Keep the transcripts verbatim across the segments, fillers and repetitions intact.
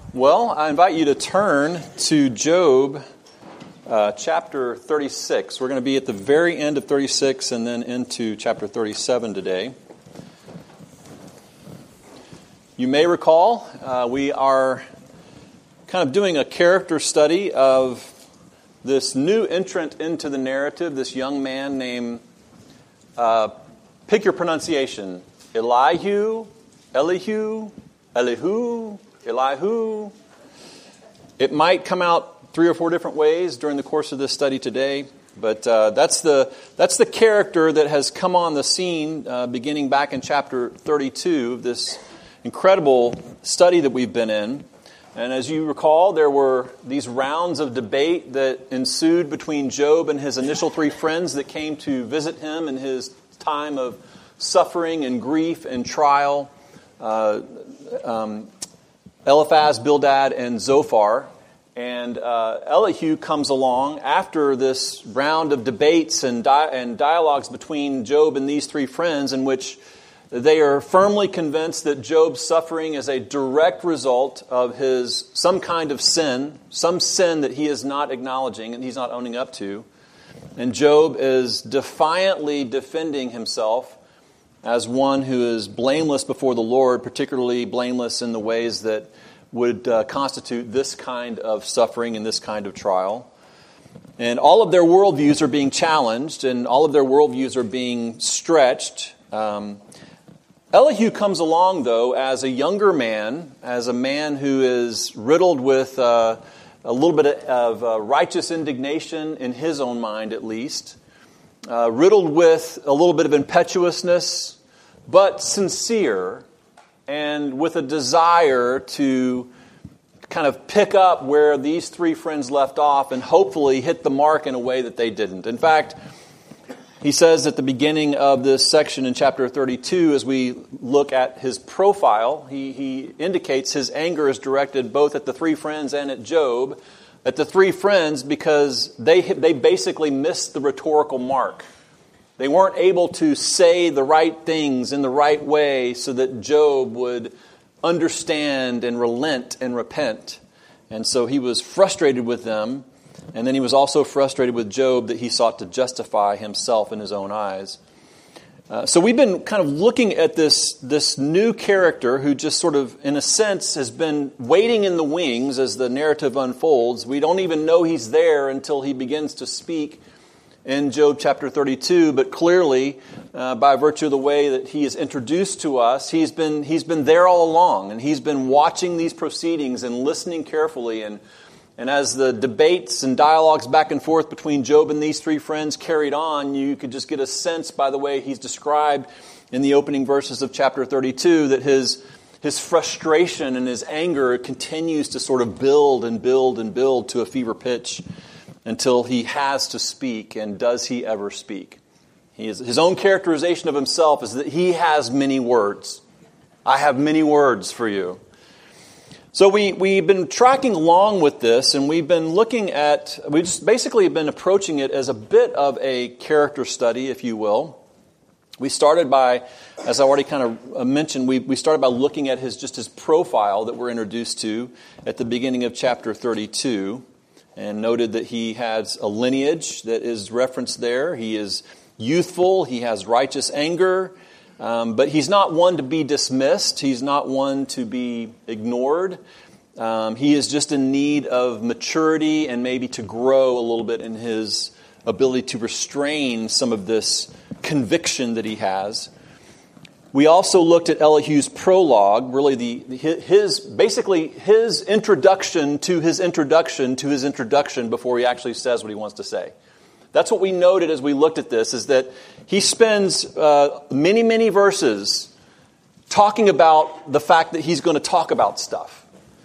Well, I invite you to turn to Job uh, chapter thirty-six. We're going to be at the very end of thirty-six and then into chapter thirty-seven today. You may recall uh, we are kind of doing a character study of this new entrant into the narrative, this young man named, uh, pick your pronunciation, Elihu, Elihu, Elihu, Elihu. It might come out three or four different ways during the course of this study today, but uh, that's the that's the character that has come on the scene uh, beginning back in chapter thirty-two of this incredible study that we've been in. And as you recall, there were these rounds of debate that ensued between Job and his initial three friends that came to visit him in his time of suffering and grief and trial. Uh, um, Eliphaz, Bildad, and Zophar. And uh, Elihu comes along after this round of debates and, di- and dialogues between Job and these three friends, in which they are firmly convinced that Job's suffering is a direct result of his some kind of sin, some sin that he is not acknowledging and he's not owning up to. And Job is defiantly defending himself as one who is blameless before the Lord, particularly blameless in the ways that would uh, constitute this kind of suffering and this kind of trial. And all of their worldviews are being challenged, and all of their worldviews are being stretched. Um, Elihu comes along, though, as a younger man, as a man who is riddled with uh, a little bit of uh, righteous indignation in his own mind, at least. Uh, riddled with a little bit of impetuousness, but sincere, and with a desire to kind of pick up where these three friends left off and hopefully hit the mark in a way that they didn't. In fact, he says at the beginning of this section in chapter thirty-two, as we look at his profile, he, he indicates his anger is directed both at the three friends and at Job. At the three friends because they they basically missed the rhetorical mark. They weren't able to say the right things in the right way so that Job would understand and relent and repent. And so he was frustrated with them. And then he was also frustrated with Job that he sought to justify himself in his own eyes. Uh, so we've been kind of looking at this, this new character who just sort of, in a sense, has been waiting in the wings as the narrative unfolds. We don't even know he's there until he begins to speak in Job chapter thirty-two. But clearly, uh, by virtue of the way that he is introduced to us, he's been he's been there all along, and he's been watching these proceedings and listening carefully. And And as the debates and dialogues back and forth between Job and these three friends carried on, you could just get a sense by the way he's described in the opening verses of chapter thirty-two that his his frustration and his anger continues to sort of build and build and build to a fever pitch until he has to speak. And does he ever speak? He is, his own characterization of himself is that he has many words. I have many words for you. So we, we've been tracking along with this, and we've been looking at, we've just basically been approaching it as a bit of a character study, if you will. We started by, as I already kind of mentioned, we, we started by looking at his just his profile that we're introduced to at the beginning of chapter thirty-two, and noted that he has a lineage that is referenced there. He is youthful, he has righteous anger, Um, but he's not one to be dismissed. He's not one to be ignored. Um, he is just in need of maturity and maybe to grow a little bit in his ability to restrain some of this conviction that he has. We also looked at Elihu's prologue, really the his basically his introduction to his introduction to his introduction before he actually says what he wants to say. That's what we noted as we looked at this, is that he spends uh, many, many verses talking about the fact that he's going to talk about stuff.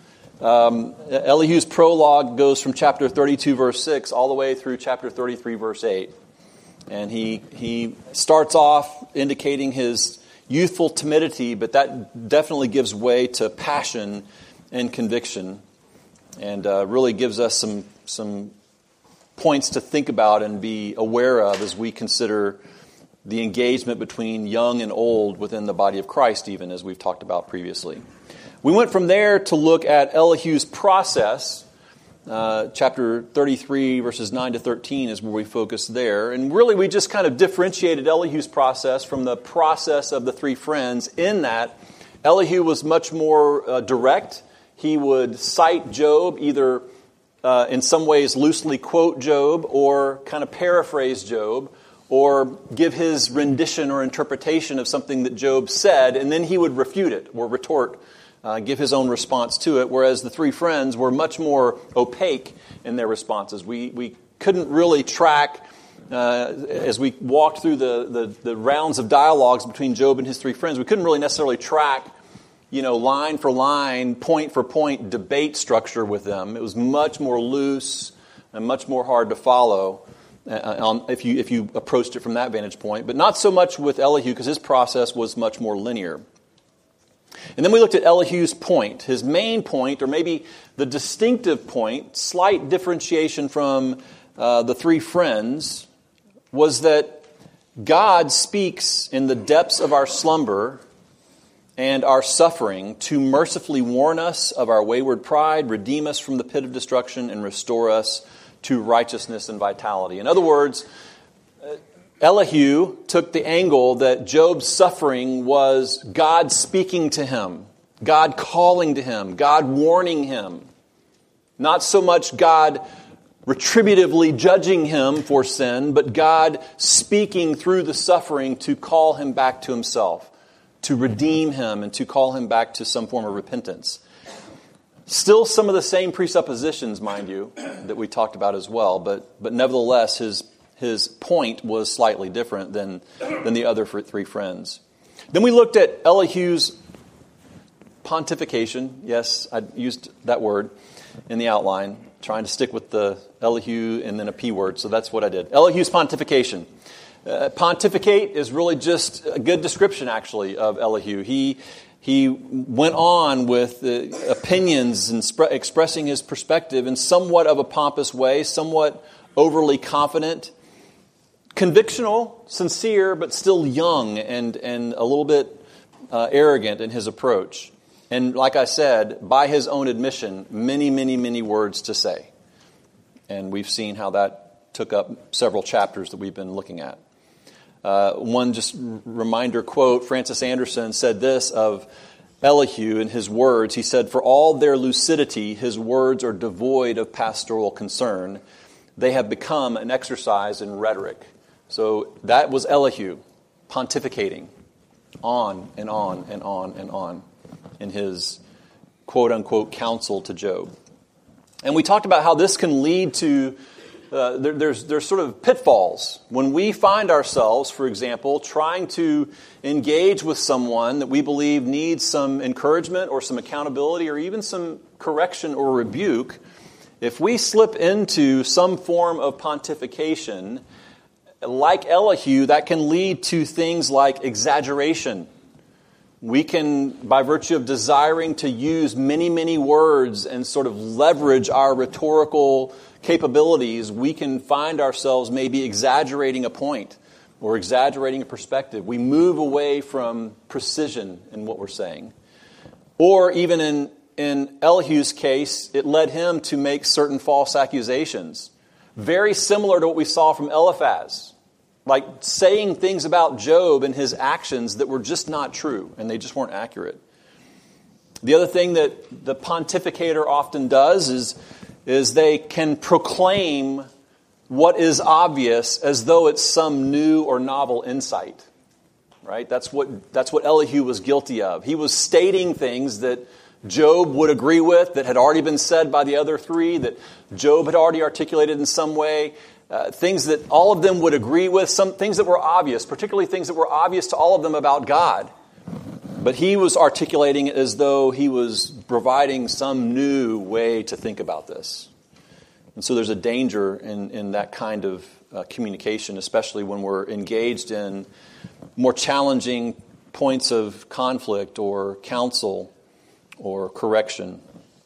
Um, Elihu's prologue goes from chapter thirty-two, verse six, all the way through chapter thirty-three, verse eight. And he he starts off indicating his youthful timidity, but that definitely gives way to passion and conviction, and uh, really gives us some some points to think about and be aware of as we consider the engagement between young and old within the body of Christ, even as we've talked about previously. We went from there to look at Elihu's process. Uh, chapter thirty-three, verses nine to thirteen is where we focused there. And really we just kind of differentiated Elihu's process from the process of the three friends in that Elihu was much more uh, direct. He would cite Job, either uh, in some ways loosely quote Job or kind of paraphrase Job or give his rendition or interpretation of something that Job said, and then he would refute it or retort Uh, give his own response to it, whereas the three friends were much more opaque in their responses. We we couldn't really track, uh, as we walked through the, the, the rounds of dialogues between Job and his three friends, we couldn't really necessarily track, you know, line for line, point for point debate structure with them. It was much more loose and much more hard to follow uh, um, if you if you approached it from that vantage point, but not so much with Elihu because his process was much more linear. And then we looked at Elihu's point, his main point, or maybe the distinctive point, slight differentiation from uh, the three friends, was that God speaks in the depths of our slumber and our suffering to mercifully warn us of our wayward pride, redeem us from the pit of destruction, and restore us to righteousness and vitality. In other words, Elihu took the angle that Job's suffering was God speaking to him, God calling to him, God warning him. Not so much God retributively judging him for sin, but God speaking through the suffering to call him back to himself, to redeem him, and to call him back to some form of repentance. Still some of the same presuppositions, mind you, that we talked about as well, but but nevertheless, his His point was slightly different than, than the other three friends. Then we looked at Elihu's pontification. Yes, I used that word in the outline, trying to stick with the Elihu and then a P word, so that's what I did. Elihu's pontification. Uh, pontificate is really just a good description, actually, of Elihu. He he went on with uh, opinions and sp- expressing his perspective in somewhat of a pompous way, somewhat overly confident, convictional, sincere, but still young and, and a little bit uh, arrogant in his approach. And like I said, by his own admission, many, many, many words to say. And we've seen how that took up several chapters that we've been looking at. Uh, one just reminder quote, Francis Anderson said this of Elihu in his words. He said, "For all their lucidity, his words are devoid of pastoral concern. They have become an exercise in rhetoric." So that was Elihu pontificating on and on and on and on in his quote-unquote counsel to Job. And we talked about how this can lead to, uh, there, there's, there's sort of pitfalls. When we find ourselves, for example, trying to engage with someone that we believe needs some encouragement or some accountability or even some correction or rebuke, if we slip into some form of pontification, like Elihu, that can lead to things like exaggeration. We can, by virtue of desiring to use many, many words and sort of leverage our rhetorical capabilities, we can find ourselves maybe exaggerating a point or exaggerating a perspective. We move away from precision in what we're saying. Or even in, in Elihu's case, it led him to make certain false accusations. Very similar to what we saw from Eliphaz. Like saying things about Job and his actions that were just not true, and they just weren't accurate. The other thing that the pontificator often does is, is they can proclaim what is obvious as though it's some new or novel insight. Right? That's what that's what Elihu was guilty of. He was stating things that Job would agree with, that had already been said by the other three, that Job had already articulated in some way. Uh, things that all of them would agree with, some things that were obvious, particularly things that were obvious to all of them about God. But he was articulating it as though he was providing some new way to think about this. And so there's a danger in, in that kind of uh, communication, especially when we're engaged in more challenging points of conflict or counsel or correction.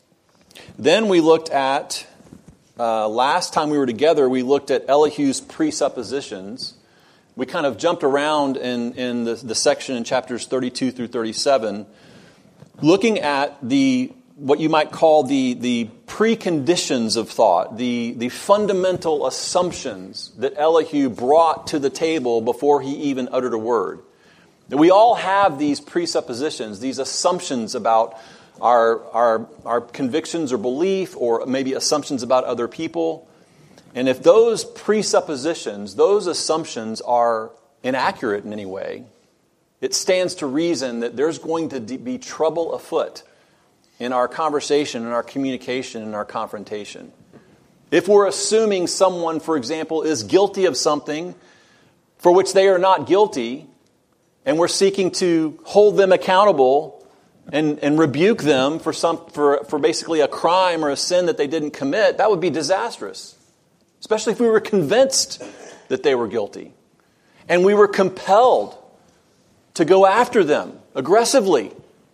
Then we looked at Uh, last time we were together, we looked at Elihu's presuppositions. We kind of jumped around in, in the, the section in chapters thirty-two through thirty-seven. looking at the what you might call the, the preconditions of thought, the, the fundamental assumptions that Elihu brought to the table before he even uttered a word. We all have these presuppositions, these assumptions about our, our, our convictions or belief, or maybe assumptions about other people. And if those presuppositions, those assumptions are inaccurate in any way, it stands to reason that there's going to be trouble afoot in our conversation, in our communication, in our confrontation. If we're assuming someone, for example, is guilty of something for which they are not guilty, and we're seeking to hold them accountable and, and rebuke them for some for, for basically a crime or a sin that they didn't commit, that would be disastrous. Especially if we were convinced that they were guilty. And we were compelled to go after them aggressively,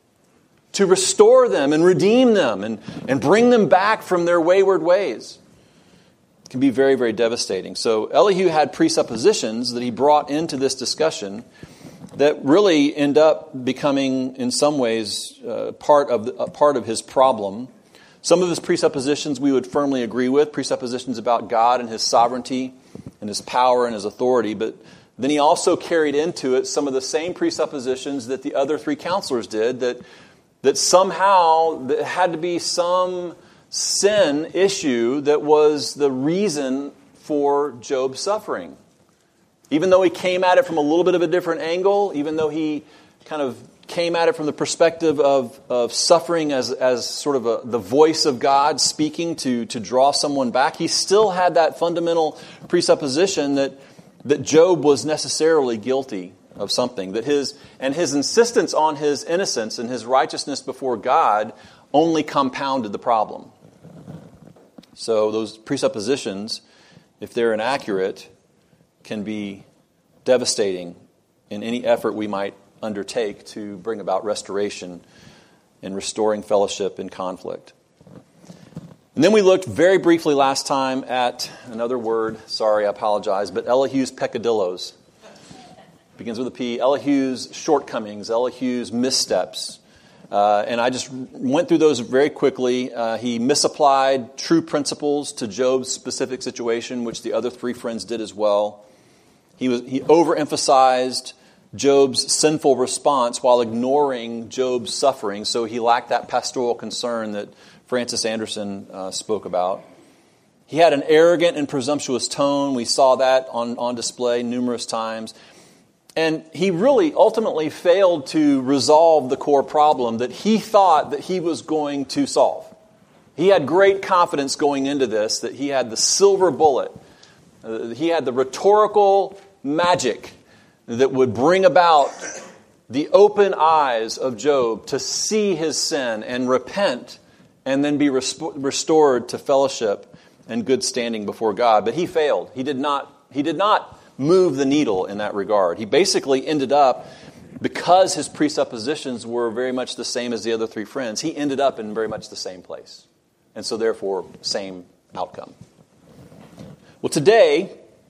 to restore them and redeem them and, and bring them back from their wayward ways. It can be very, very devastating. So Elihu had presuppositions that he brought into this discussion that really end up becoming, in some ways, uh, part of the, uh, part of his problem. Some of his presuppositions we would firmly agree with, presuppositions about God and His sovereignty and His power and His authority, but then he also carried into it some of the same presuppositions that the other three counselors did, that that somehow there had to be some sin issue that was the reason for Job's suffering. Even though he came at it from a little bit of a different angle, even though he kind of came at it from the perspective of, of suffering as, as sort of a, the voice of God speaking to, to draw someone back, he still had that fundamental presupposition that, that Job was necessarily guilty of something, that his and his insistence on his innocence and his righteousness before God only compounded the problem. So those presuppositions, if they're inaccurate, can be devastating in any effort we might undertake to bring about restoration and restoring fellowship in conflict. And then we looked very briefly last time at another word, sorry, I apologize, but Elihu's peccadillos. Begins with a P. Elihu's shortcomings, Elihu's missteps. Uh, and I just went through those very quickly. Uh, he misapplied true principles to Job's specific situation, which the other three friends did as well. He was he overemphasized Job's sinful response while ignoring Job's suffering, so he lacked that pastoral concern that Francis Anderson uh, spoke about. He had an arrogant and presumptuous tone. We saw that on, on display numerous times. And he really ultimately failed to resolve the core problem that he thought that he was going to solve. He had great confidence going into this, that he had the silver bullet. Uh, he had the rhetorical magic that would bring about the open eyes of Job to see his sin and repent and then be resp- restored to fellowship and good standing before God. But he failed. He did not, he did not move the needle in that regard. He basically ended up, because his presuppositions were very much the same as the other three friends, he ended up in very much the same place. And so therefore, same outcome. Well, today,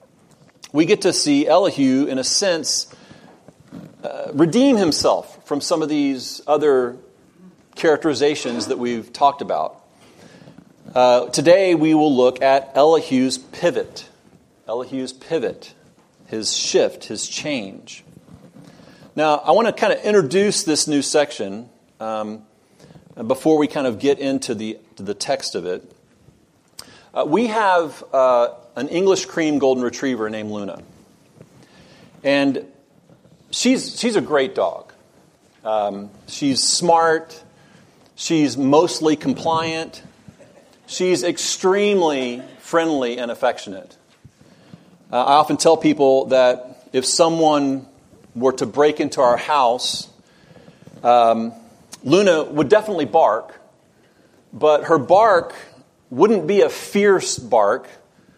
we get to see Elihu, in a sense, uh, redeem himself from some of these other characterizations that we've talked about. Uh, today, we will look at Elihu's pivot. Elihu's pivot. His shift, his change. Now, I want to kind of introduce this new section um, before we kind of get into the, to the text of it. Uh, we have uh, an English cream golden retriever named Luna. And she's she's a great dog. Um, she's smart. She's mostly compliant. She's extremely friendly and affectionate. Uh, I often tell people that if someone were to break into our house, um, Luna would definitely bark, but her bark wouldn't be a fierce bark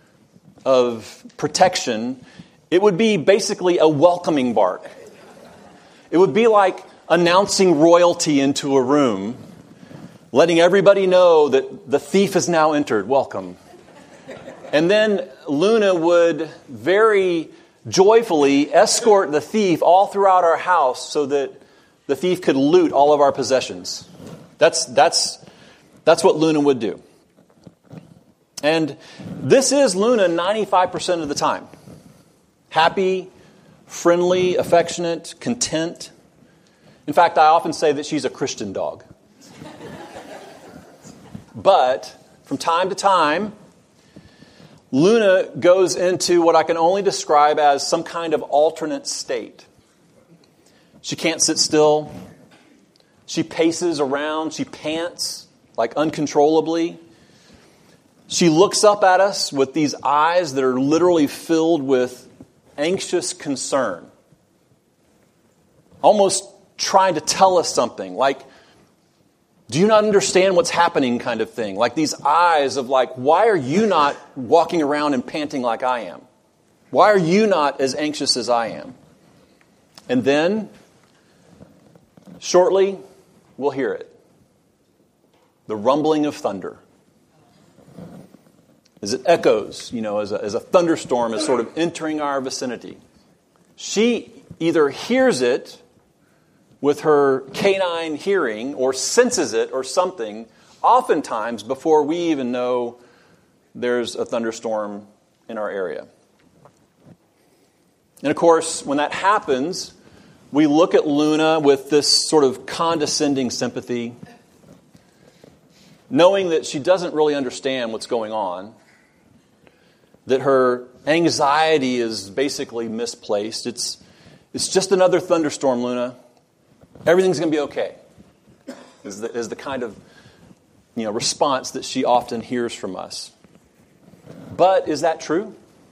of protection. It would be basically a welcoming bark. It would be like announcing royalty into a room, letting everybody know that the thief has now entered. Welcome. And then Luna would very joyfully escort the thief all throughout our house so that the thief could loot all of our possessions. That's, that's, that's what Luna would do. And this is Luna ninety-five percent of the time. Happy, friendly, affectionate, content. In fact, I often say that she's a Christian dog. But from time to time, Luna goes into what I can only describe as some kind of alternate state. She can't sit still. She paces around. She pants like uncontrollably. She looks up at us with these eyes that are literally filled with anxious concern. Almost trying to tell us something, like, do you not understand what's happening kind of thing. Like these eyes of like, why are you not walking around and panting like I am? Why are you not as anxious as I am? And then, shortly, we'll hear it. The rumbling of thunder. As it echoes, you know, as a, as a thunderstorm is sort of entering our vicinity. She either hears it with her canine hearing or senses it or something, oftentimes before we even know there's a thunderstorm in our area. And of course, when that happens, we look at Luna with this sort of condescending sympathy, knowing that she doesn't really understand what's going on, that her anxiety is basically misplaced. It's, it's just another thunderstorm, Luna. Everything's going to be okay, is the, is the kind of you know, response that she often hears from us. But is that true?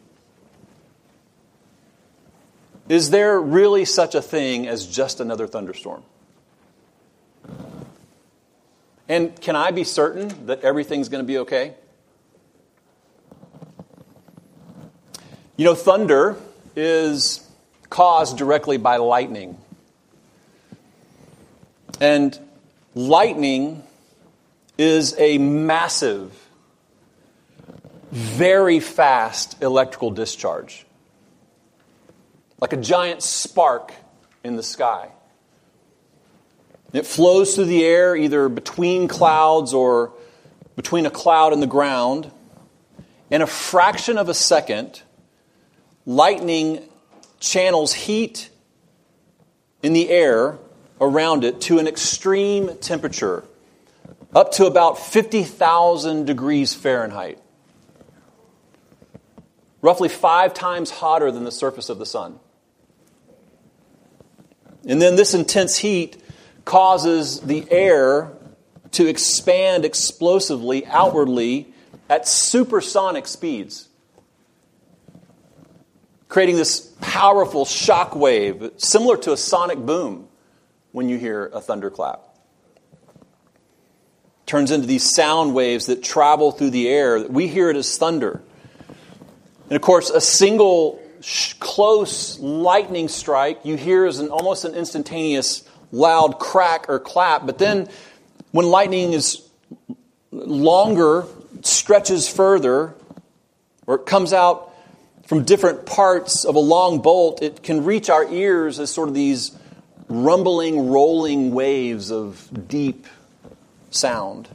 Is there really such a thing as just another thunderstorm? And can I be certain that everything's going to be okay? You know, thunder is caused directly by lightning. And lightning is a massive, very fast electrical discharge. Like a giant spark in the sky. It flows through the air either between clouds or between a cloud and the ground. In a fraction of a second, lightning channels heat in the air around it to an extreme temperature, up to about fifty thousand degrees Fahrenheit. Roughly five times hotter than the surface of the sun. And then this intense heat causes the air to expand explosively outwardly at supersonic speeds, creating this powerful shock wave similar to a sonic boom when you hear a thunderclap. Turns into these sound waves that travel through the air. We hear it as thunder. And of course, a single sh- close lightning strike you hear as an almost an instantaneous loud crack or clap. But then when lightning is longer, stretches further, or it comes out from different parts of a long bolt, it can reach our ears as sort of these rumbling, rolling waves of deep sound.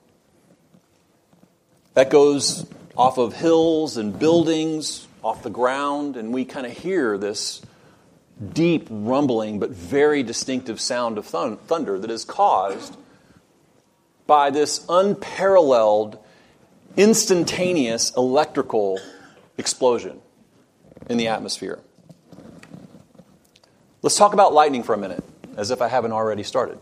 That goes off of hills and buildings, off the ground, and we kind of hear this deep rumbling but very distinctive sound of thun- thunder that is caused by this unparalleled, instantaneous electrical explosion in the atmosphere. Let's talk about lightning for a minute, as if I haven't already started.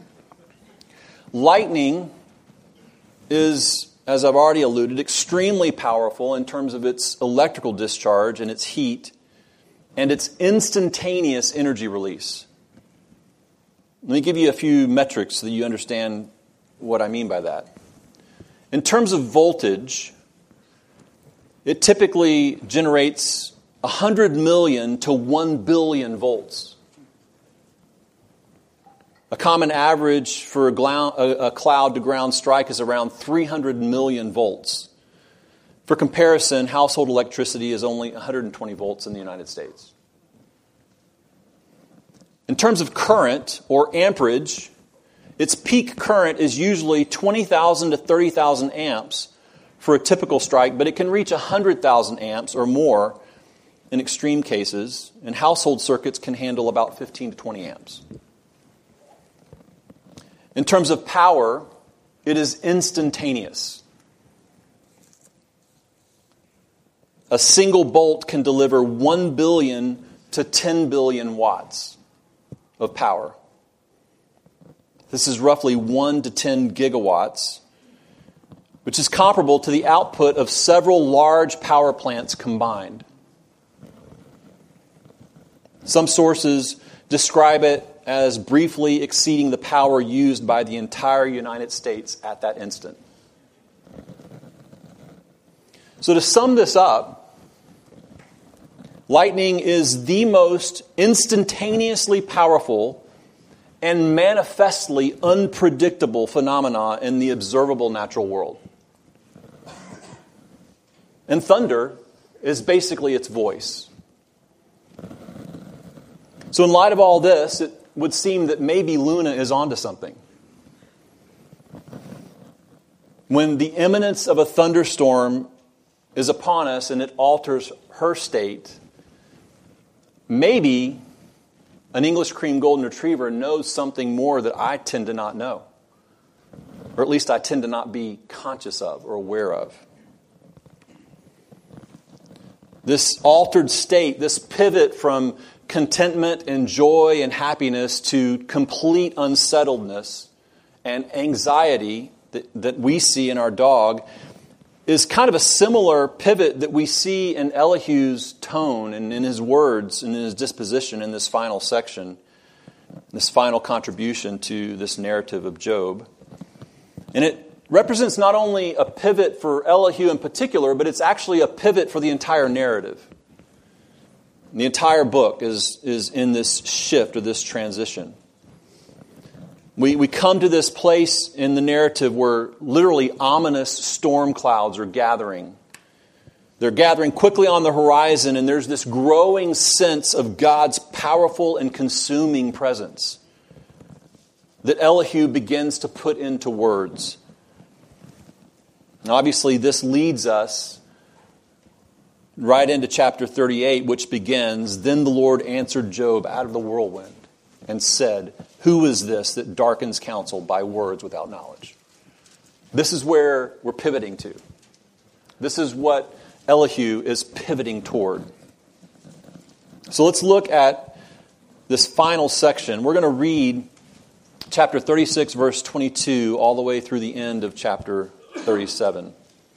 Lightning is, as I've already alluded, extremely powerful in terms of its electrical discharge and its heat and its instantaneous energy release. Let me give you a few metrics so that you understand what I mean by that. In terms of voltage, it typically generates one hundred million to one billion volts. A common average for a, glo- a, a cloud-to-ground strike is around three hundred million volts. For comparison, household electricity is only one hundred twenty volts in the United States. In terms of current or amperage, its peak current is usually twenty thousand to thirty thousand amps for a typical strike, but it can reach one hundred thousand amps or more in extreme cases, and household circuits can handle about fifteen to twenty amps. In terms of power, it is instantaneous. A single bolt can deliver one billion to ten billion watts of power. This is roughly one to ten gigawatts, which is comparable to the output of several large power plants combined. Some sources describe it as briefly exceeding the power used by the entire United States at that instant. So to sum this up, lightning is the most instantaneously powerful and manifestly unpredictable phenomena in the observable natural world. And thunder is basically its voice. So in light of all this, it would seem that maybe Luna is onto something. When the imminence of a thunderstorm is upon us and it alters her state, maybe an English cream golden retriever knows something more that I tend to not know. Or at least I tend to not be conscious of or aware of. This altered state, this pivot from contentment and joy and happiness to complete unsettledness and anxiety that, that we see in our dog is kind of a similar pivot that we see in Elihu's tone and in his words and in his disposition in this final section, this final contribution to this narrative of Job. And it represents not only a pivot for Elihu in particular, but it's actually a pivot for the entire narrative. The entire book is, is in this shift or this transition. We, we come to this place in the narrative where literally ominous storm clouds are gathering. They're gathering quickly on the horizon, and there's this growing sense of God's powerful and consuming presence that Elihu begins to put into words. And obviously, this leads us right into chapter thirty-eight, which begins, "Then the Lord answered Job out of the whirlwind and said, 'Who is this that darkens counsel by words without knowledge?'" This is where we're pivoting to. This is what Elihu is pivoting toward. So let's look at this final section. We're going to read chapter thirty-six, verse twenty-two, all the way through the end of chapter thirty-seven.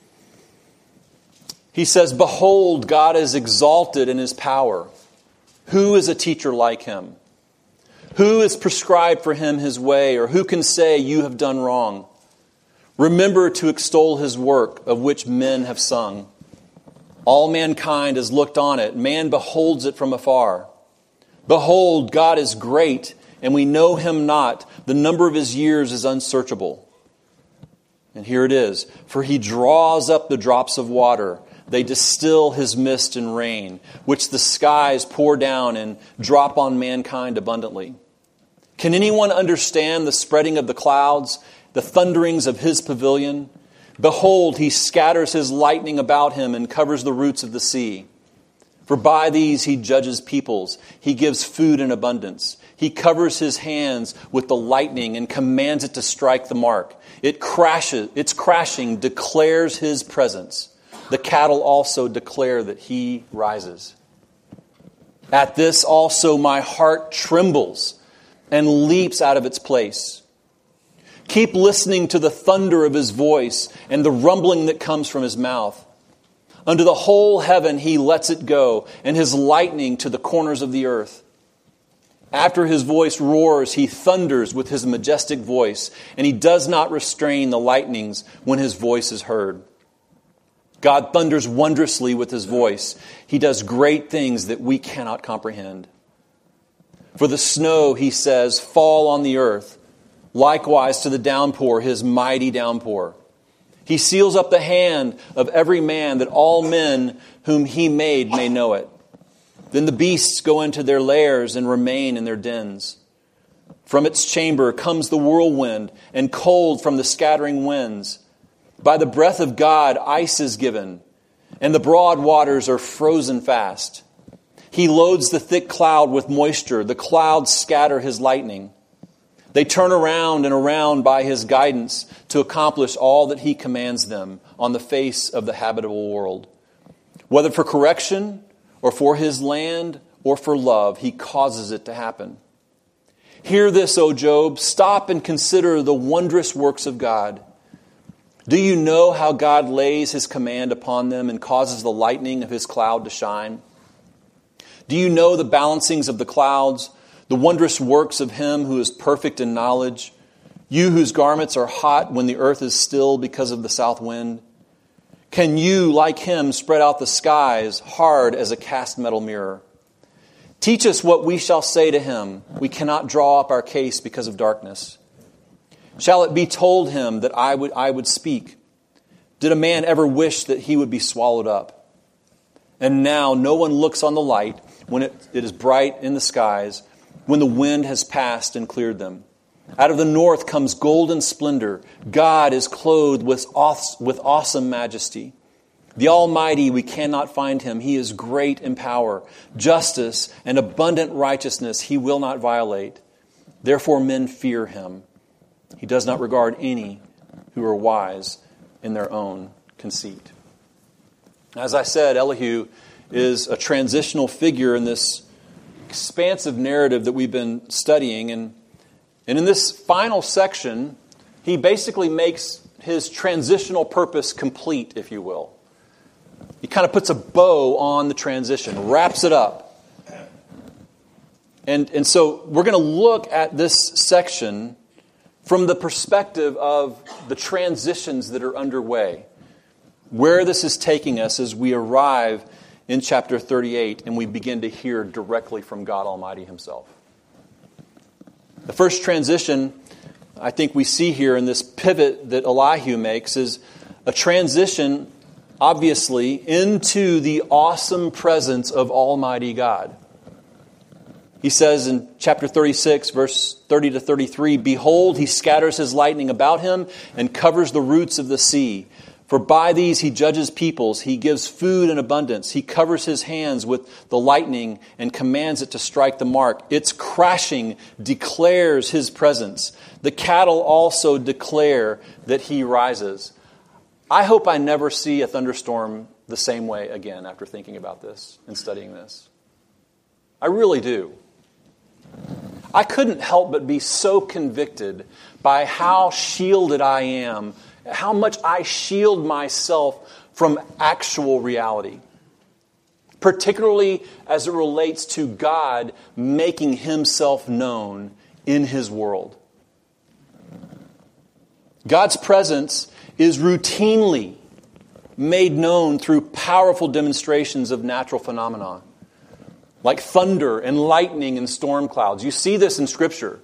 He says, "Behold, God is exalted in his power. Who is a teacher like him? Who has prescribed for him his way, or who can say, 'You have done wrong'? Remember to extol his work, of which men have sung. All mankind has looked on it. Man beholds it from afar. Behold, God is great, and we know him not. The number of his years is unsearchable." And here it is. "For he draws up the drops of water. They distill his mist and rain, which the skies pour down and drop on mankind abundantly. Can anyone understand the spreading of the clouds, the thunderings of his pavilion? Behold, he scatters his lightning about him and covers the roots of the sea. For by these he judges peoples. He gives food in abundance. He covers his hands with the lightning and commands it to strike the mark. It crashes, its crashing declares his presence. The cattle also declare that he rises. At this also my heart trembles and leaps out of its place. Keep listening to the thunder of his voice and the rumbling that comes from his mouth. Unto the whole heaven he lets it go, and his lightning to the corners of the earth. After his voice roars, he thunders with his majestic voice, and he does not restrain the lightnings when his voice is heard. God thunders wondrously with his voice. He does great things that we cannot comprehend. For the snow, he says, fall on the earth. Likewise to the downpour, his mighty downpour. He seals up the hand of every man, that all men whom he made may know it. Then the beasts go into their lairs and remain in their dens. From its chamber comes the whirlwind, and cold from the scattering winds. By the breath of God ice is given, and the broad waters are frozen fast. He loads the thick cloud with moisture. The clouds scatter his lightning. They turn around and around by his guidance to accomplish all that he commands them on the face of the habitable world. Whether for correction or for his land or for love, he causes it to happen. Hear this, O Job. Stop and consider the wondrous works of God. Do you know how God lays his command upon them and causes the lightning of his cloud to shine? Do you know the balancings of the clouds, the wondrous works of him who is perfect in knowledge? You whose garments are hot when the earth is still because of the south wind? Can you, like him, spread out the skies hard as a cast metal mirror? Teach us what we shall say to him. We cannot draw up our case because of darkness. Shall it be told him that I would, I would speak? Did a man ever wish that he would be swallowed up? And now no one looks on the light when it, it is bright in the skies, when the wind has passed and cleared them. Out of the north comes golden splendor. God is clothed with, with awesome majesty. The Almighty, we cannot find him. He is great in power. Justice and abundant righteousness he will not violate. Therefore men fear him. He does not regard any who are wise in their own conceit. As I said, Elihu is a transitional figure in this expansive narrative that we've been studying. And, and in this final section, he basically makes his transitional purpose complete, if you will. He kind of puts a bow on the transition, wraps it up. And, and so we're going to look at this section from the perspective of the transitions that are underway. Where this is taking us as we arrive in chapter thirty-eight and we begin to hear directly from God Almighty himself. The first transition I think we see here in this pivot that Elihu makes is a transition, obviously, into the awesome presence of Almighty God. He says in chapter thirty-six, verse thirty to thirty-three, "Behold, he scatters his lightning about him and covers the roots of the sea. For by these he judges peoples. He gives food in abundance. He covers his hands with the lightning and commands it to strike the mark. Its crashing declares his presence. The cattle also declare that he rises." I hope I never see a thunderstorm the same way again after thinking about this and studying this. I really do. I couldn't help but be so convicted by how shielded I am, how much I shield myself from actual reality, particularly as it relates to God making himself known in his world. God's presence is routinely made known through powerful demonstrations of natural phenomena, like thunder and lightning and storm clouds. You see this in Scripture.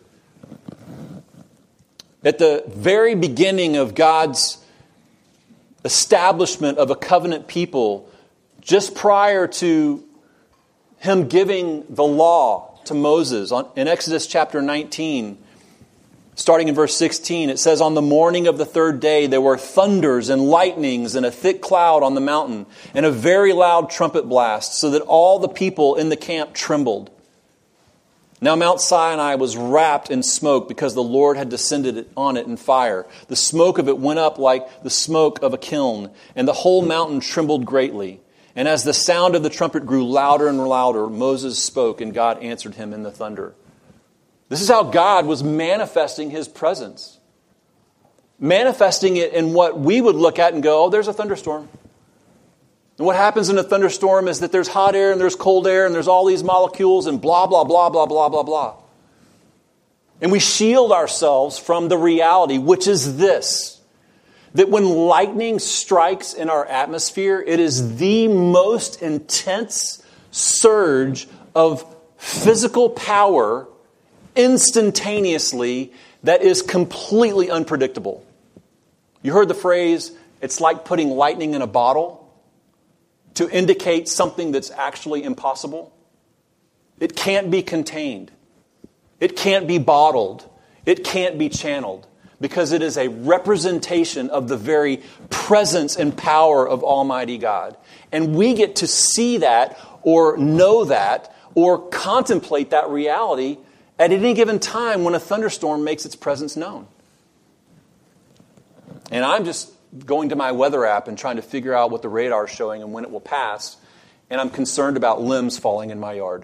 At the very beginning of God's establishment of a covenant people, just prior to him giving the law to Moses, in Exodus chapter nineteen, starting in verse sixteen, it says, "On the morning of the third day there were thunders and lightnings and a thick cloud on the mountain and a very loud trumpet blast, so that all the people in the camp trembled. Now Mount Sinai was wrapped in smoke because the Lord had descended on it in fire. The smoke of it went up like the smoke of a kiln, and the whole mountain trembled greatly. And as the sound of the trumpet grew louder and louder, Moses spoke, and God answered him in the thunder." This is how God was manifesting his presence. Manifesting it in what we would look at and go, oh, there's a thunderstorm. And what happens in a thunderstorm is that there's hot air and there's cold air and there's all these molecules and blah, blah, blah, blah, blah, blah, blah. And we shield ourselves from the reality, which is this, that when lightning strikes in our atmosphere, it is the most intense surge of physical power instantaneously that is completely unpredictable. You heard the phrase, it's like putting lightning in a bottle, to indicate something that's actually impossible. It can't be contained. It can't be bottled. It can't be channeled, because it is a representation of the very presence and power of Almighty God. And we get to see that or know that or contemplate that reality at any given time when a thunderstorm makes its presence known. And I'm just going to my weather app and trying to figure out what the radar is showing and when it will pass, and I'm concerned about limbs falling in my yard.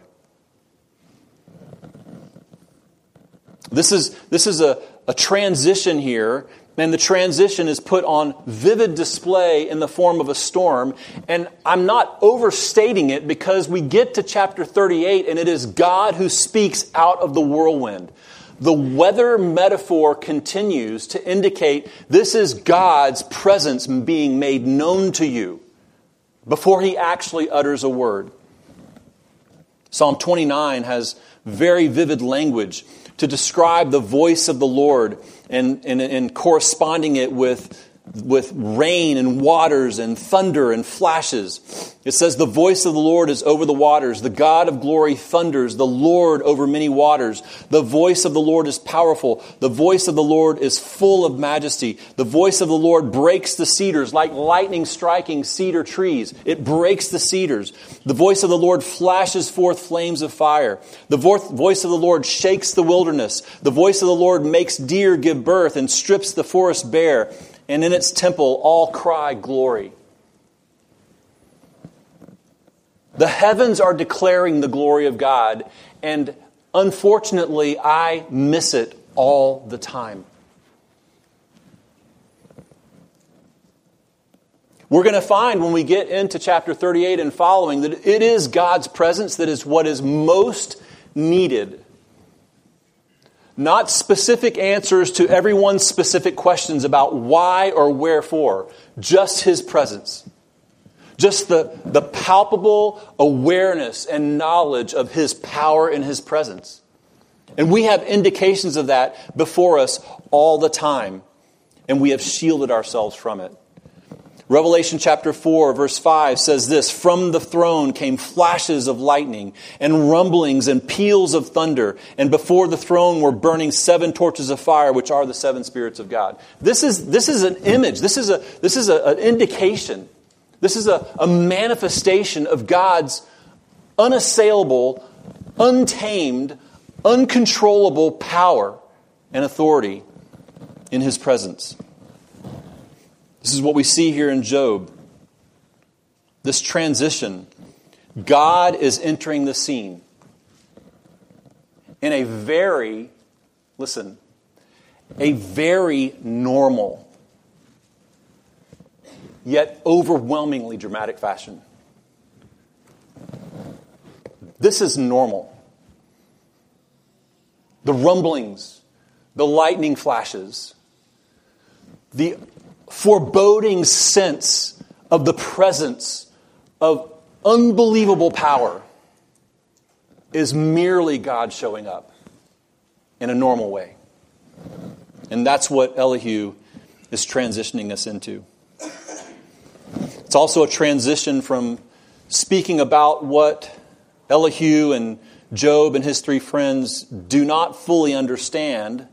This is, this is a, a transition here, and the transition is put on vivid display in the form of a storm. And I'm not overstating it, because we get to chapter thirty-eight, and it is God who speaks out of the whirlwind. The weather metaphor continues to indicate this is God's presence being made known to you before He actually utters a word. Psalm twenty-nine has very vivid language to describe the voice of the Lord, and, and, and corresponding it with, with rain and waters and thunder and flashes. It says, the voice of the Lord is over the waters. The God of glory thunders. The Lord over many waters. The voice of the Lord is powerful. The voice of the Lord is full of majesty. The voice of the Lord breaks the cedars like lightning striking cedar trees. It breaks the cedars. The voice of the Lord flashes forth flames of fire. The vo- voice of the Lord shakes the wilderness. The voice of the Lord makes deer give birth and strips the forest bare. And in its temple all cry glory. The heavens are declaring the glory of God, and unfortunately I miss it all the time. We're going to find when we get into chapter thirty-eight and following that it is God's presence that is what is most needed. Not specific answers to everyone's specific questions about why or wherefore. Just His presence. Just the, the palpable awareness and knowledge of His power and His presence. And we have indications of that before us all the time. And we have shielded ourselves from it. Revelation chapter four, verse five says this, from the throne came flashes of lightning and rumblings and peals of thunder. And before the throne were burning seven torches of fire, which are the seven spirits of God. This is, this is an image. This is, a, this is a, an indication. This is a, a manifestation of God's unassailable, untamed, uncontrollable power and authority in His presence. This is what we see here in Job. This transition. God is entering the scene in a very, listen, a very normal, yet overwhelmingly dramatic fashion. This is normal. The rumblings, the lightning flashes, the foreboding sense of the presence of unbelievable power is merely God showing up in a normal way. And that's what Elihu is transitioning us into. It's also a transition from speaking about what Elihu and Job and his three friends do not fully understand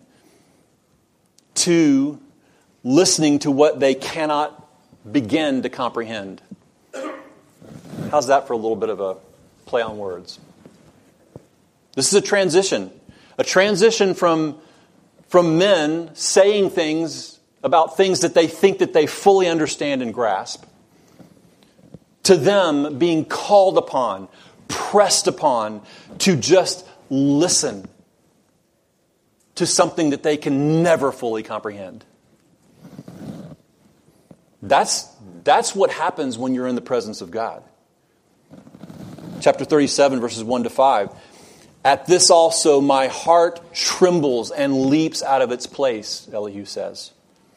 to listening to what they cannot begin to comprehend. How's that for a little bit of a play on words? This is a transition. A transition from, from men saying things about things that they think that they fully understand and grasp, to them being called upon, pressed upon to just listen to something that they can never fully comprehend. That's, that's what happens when you're in the presence of God. Chapter thirty-seven, verses one to five. At this also my heart trembles and leaps out of its place, Elihu says.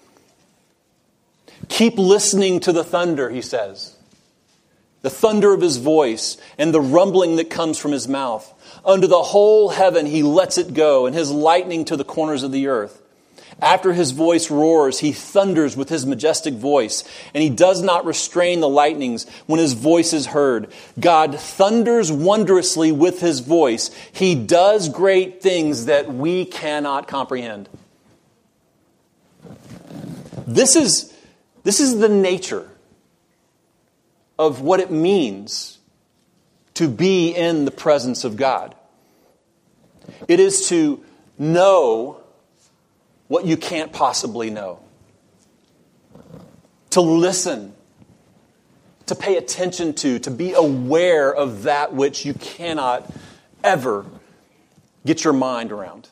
Keep listening to the thunder, he says. The thunder of his voice and the rumbling that comes from his mouth. Under the whole heaven he lets it go, and his lightning to the corners of the earth. After his voice roars, he thunders with his majestic voice, and he does not restrain the lightnings when his voice is heard. God thunders wondrously with his voice. He does great things that we cannot comprehend. This is, this is the nature of what it means to be in the presence of God. It is to know what you can't possibly know. To listen, to pay attention to, to be aware of that which you cannot ever get your mind around.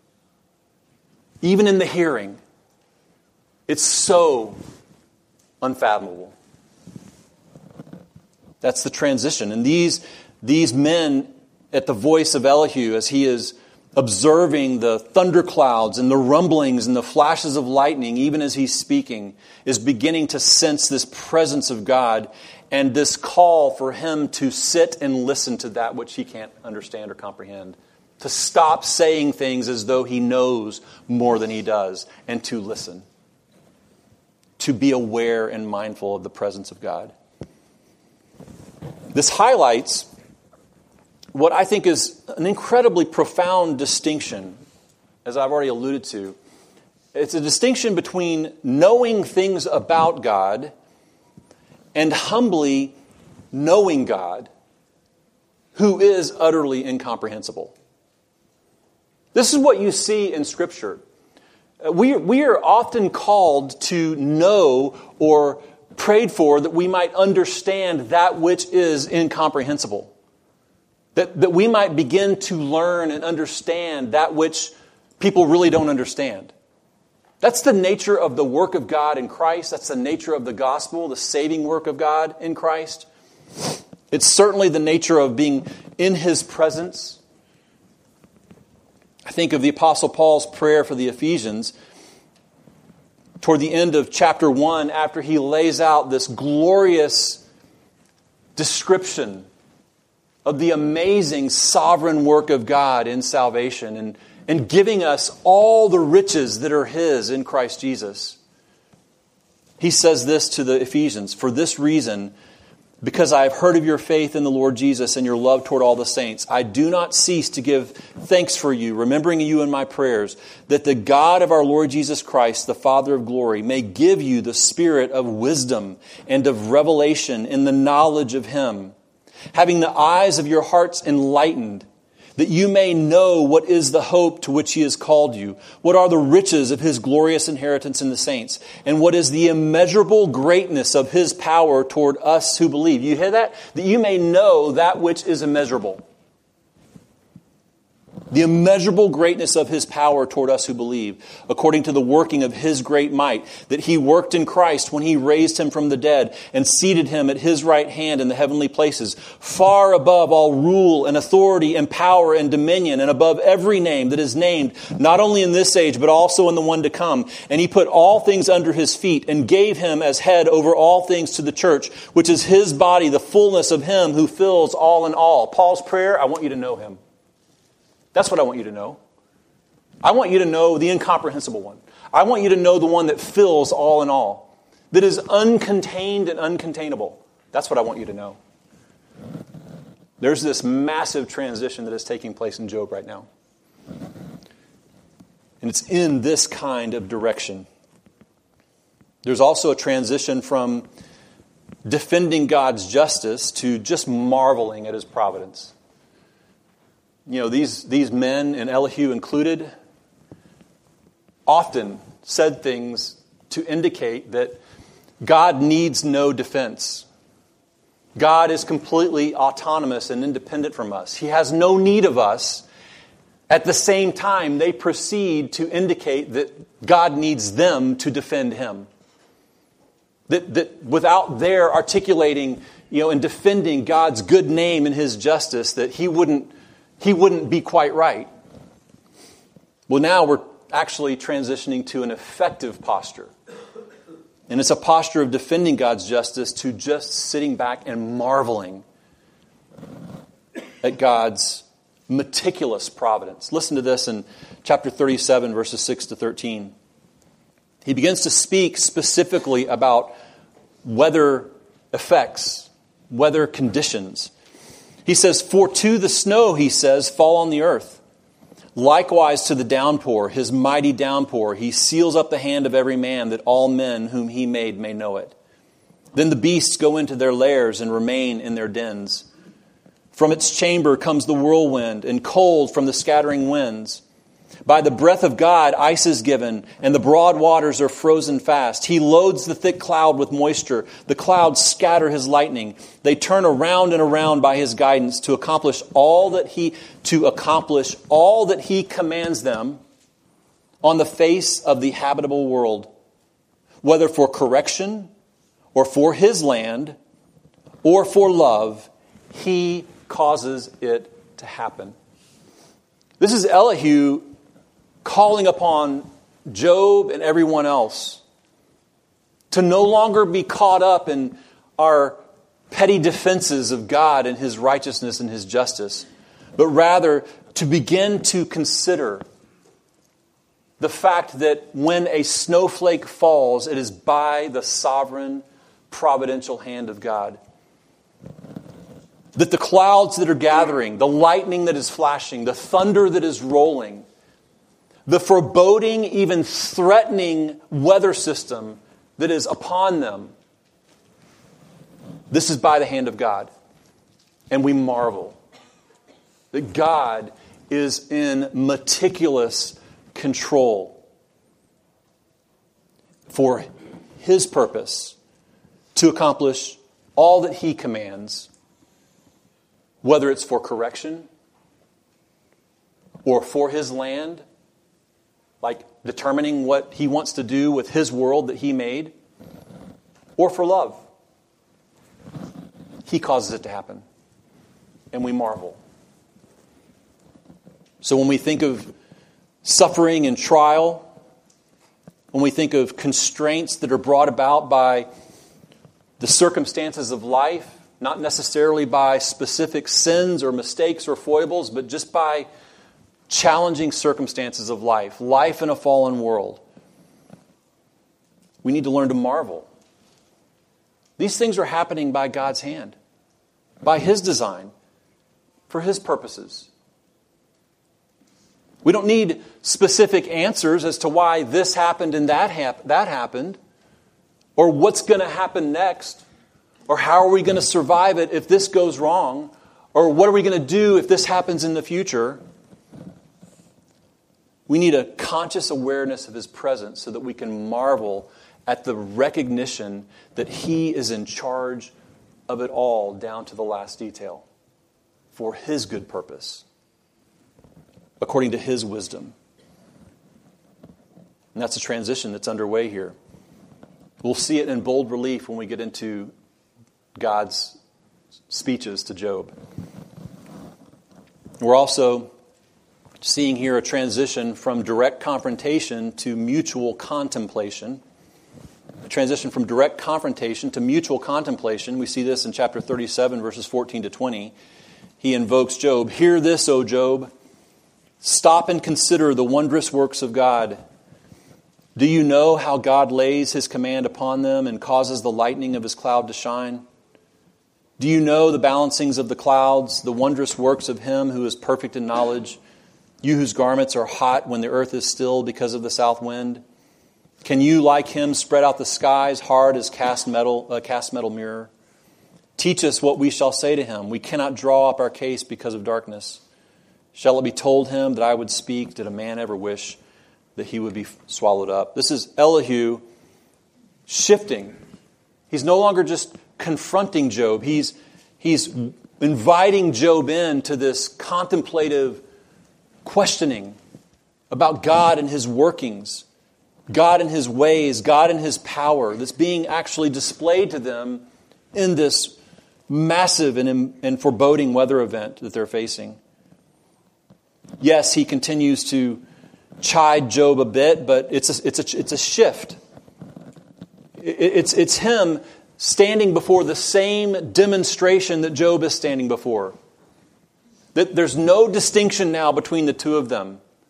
Even in the hearing, it's so unfathomable. That's the transition. And these, these men at the voice of Elihu, as he is observing the thunderclouds and the rumblings and the flashes of lightning, even as he's speaking, is beginning to sense this presence of God and this call for him to sit and listen to that which he can't understand or comprehend. To stop saying things as though he knows more than he does, and to listen. To be aware and mindful of the presence of God. This highlights what I think is an incredibly profound distinction, as I've already alluded to. It's a distinction between knowing things about God and humbly knowing God, who is utterly incomprehensible. This is what you see in Scripture. We, we are often called to know or prayed for that we might understand that which is incomprehensible. That, that we might begin to learn and understand that which people really don't understand. That's the nature of the work of God in Christ. That's the nature of the gospel, the saving work of God in Christ. It's certainly the nature of being in His presence. I think of the Apostle Paul's prayer for the Ephesians toward the end of chapter one, after he lays out this glorious description of the amazing sovereign work of God in salvation and, and giving us all the riches that are His in Christ Jesus. He says this to the Ephesians, "For this reason, because I have heard of your faith in the Lord Jesus and your love toward all the saints, I do not cease to give thanks for you, remembering you in my prayers, that the God of our Lord Jesus Christ, the Father of glory, may give you the spirit of wisdom and of revelation in the knowledge of Him, having the eyes of your hearts enlightened, that you may know what is the hope to which He has called you, what are the riches of His glorious inheritance in the saints, and what is the immeasurable greatness of His power toward us who believe." You hear that? That you may know that which is immeasurable. The immeasurable greatness of His power toward us who believe, according to the working of His great might, that He worked in Christ when He raised Him from the dead and seated Him at His right hand in the heavenly places, far above all rule and authority and power and dominion, and above every name that is named, not only in this age, but also in the one to come. And He put all things under His feet and gave Him as head over all things to the church, which is His body, the fullness of Him who fills all in all. Paul's prayer, I want you to know Him. That's what I want you to know. I want you to know the incomprehensible one. I want you to know the one that fills all in all, that is uncontained and uncontainable. That's what I want you to know. There's this massive transition that is taking place in Job right now. And it's in this kind of direction. There's also a transition from defending God's justice to just marveling at His providence. You know, these, these men, and Elihu included, often said things to indicate that God needs no defense. God is completely autonomous and independent from us. He has no need of us. At the same time, they proceed to indicate that God needs them to defend Him. That, that without their articulating, you know, and defending God's good name and His justice, that He wouldn't He wouldn't be quite right. Well, now we're actually transitioning to an effective posture. And it's a posture of defending God's justice to just sitting back and marveling at God's meticulous providence. Listen to this in chapter thirty-seven, verses six to thirteen. he begins to speak specifically about weather effects, weather conditions. He says, "For to the snow," he says, "fall on the earth. Likewise to the downpour, his mighty downpour. He seals up the hand of every man, that all men whom he made may know it. Then the beasts go into their lairs and remain in their dens. From its chamber comes the whirlwind, and cold from the scattering winds. By the breath of God, ice is given, and the broad waters are frozen fast. He loads the thick cloud with moisture. The clouds scatter his lightning. They turn around and around by his guidance to accomplish all that he to accomplish all that he commands them on the face of the habitable world, whether for correction or for his land or for love, he causes it to happen." This is Elihu calling upon Job and everyone else to no longer be caught up in our petty defenses of God and his righteousness and his justice, but rather to begin to consider the fact that when a snowflake falls, it is by the sovereign, providential hand of God. That the clouds that are gathering, the lightning that is flashing, the thunder that is rolling, the foreboding, even threatening weather system that is upon them, this is by the hand of God. And we marvel that God is in meticulous control for his purpose to accomplish all that he commands, whether it's for correction or for his land, like determining what he wants to do with his world that he made, or for love. He causes it to happen, and we marvel. So when we think of suffering and trial, when we think of constraints that are brought about by the circumstances of life, not necessarily by specific sins or mistakes or foibles, but just by challenging circumstances of life, life in a fallen world, we need to learn to marvel. These things are happening by God's hand, by his design, for his purposes. We don't need specific answers as to why this happened and that, hap- that happened, or what's going to happen next, or how are we going to survive it if this goes wrong, or what are we going to do if this happens in the future. We need a conscious awareness of his presence so that we can marvel at the recognition that he is in charge of it all down to the last detail for his good purpose, according to his wisdom. And that's a transition that's underway here. We'll see it in bold relief when we get into God's speeches to Job. We're also seeing here a transition from direct confrontation to mutual contemplation. A transition from direct confrontation to mutual contemplation. We see this in chapter thirty-seven, verses fourteen to twenty. He invokes Job. "Hear this, O Job. Stop and consider the wondrous works of God. Do you know how God lays his command upon them and causes the lightning of his cloud to shine? Do you know the balancings of the clouds, the wondrous works of him who is perfect in knowledge? You whose garments are hot when the earth is still because of the south wind? Can you, like him, spread out the skies hard as cast metal, a cast metal mirror? Teach us what we shall say to him. We cannot draw up our case because of darkness. Shall it be told him that I would speak? Did a man ever wish that he would be swallowed up?" This is Elihu shifting. He's no longer just confronting Job. He's, he's inviting Job into this contemplative questioning about God and his workings, God and his ways, God and his power that's being actually displayed to them in this massive and, and foreboding weather event that they're facing. Yes, he continues to chide Job a bit, but it's a, it's a, it's a shift. It's, it's him standing before the same demonstration that Job is standing before. That there's no distinction now between the two of them.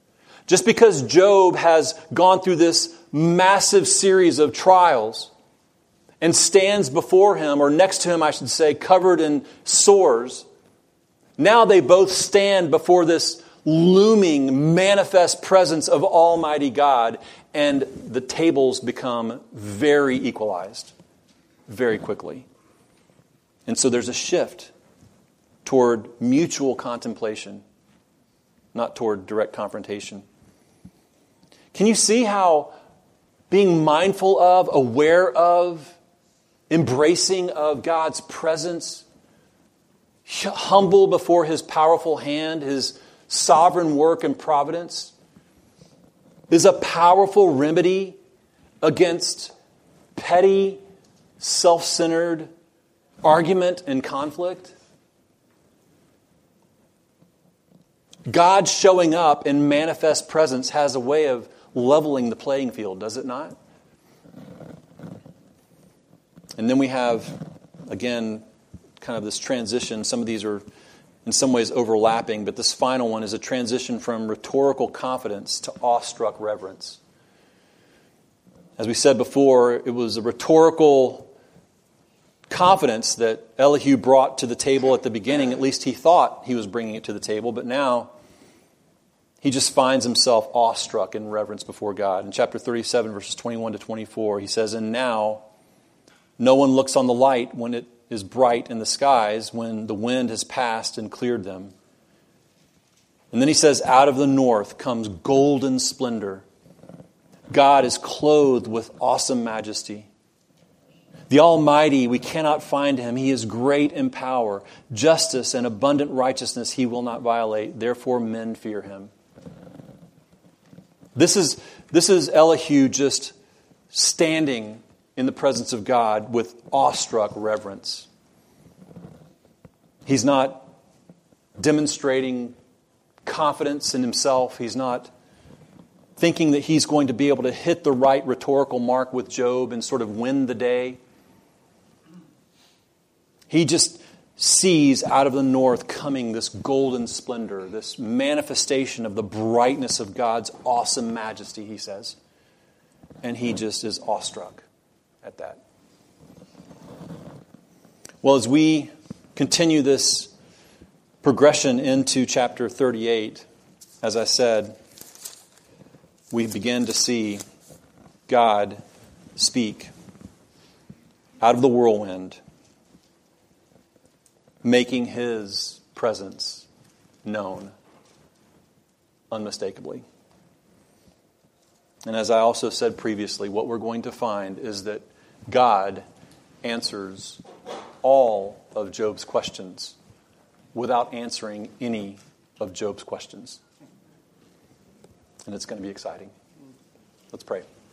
Just because Job has gone through this massive series of trials and stands before him, or next to him, I should say, covered in sores, now they both stand before this looming, manifest presence of Almighty God, and the tables become very equalized very quickly. And so there's a shift toward mutual contemplation, not toward direct confrontation. Can you see how being mindful of, aware of, embracing of God's presence, humble before His powerful hand, His sovereign work and providence, is a powerful remedy against petty, self-centered argument and conflict? God showing up in manifest presence has a way of leveling the playing field, does it not? And then we have, again, kind of this transition. Some of these are in some ways overlapping, but this final one is a transition from rhetorical confidence to awestruck reverence. As we said before, it was a rhetorical confidence that Elihu brought to the table at the beginning. At least he thought he was bringing it to the table, but now he just finds himself awestruck in reverence before God. In chapter thirty-seven, verses twenty-one to twenty-four, he says, "And now no one looks on the light when it is bright in the skies, when the wind has passed and cleared them." And then he says, "Out of the north comes golden splendor. God is clothed with awesome majesty. The Almighty, we cannot find Him. He is great in power. Justice and abundant righteousness He will not violate. Therefore men fear Him." This is, this is Elihu just standing in the presence of God with awestruck reverence. He's not demonstrating confidence in himself. He's not thinking that he's going to be able to hit the right rhetorical mark with Job and sort of win the day. He just sees out of the north coming this golden splendor, this manifestation of the brightness of God's awesome majesty, he says. And he just is awestruck at that. Well, as we continue this progression into chapter thirty-eight, as I said, we begin to see God speak out of the whirlwind, making His presence known unmistakably. And as I also said previously, what we're going to find is that God answers all of Job's questions without answering any of Job's questions. And it's going to be exciting. Let's pray.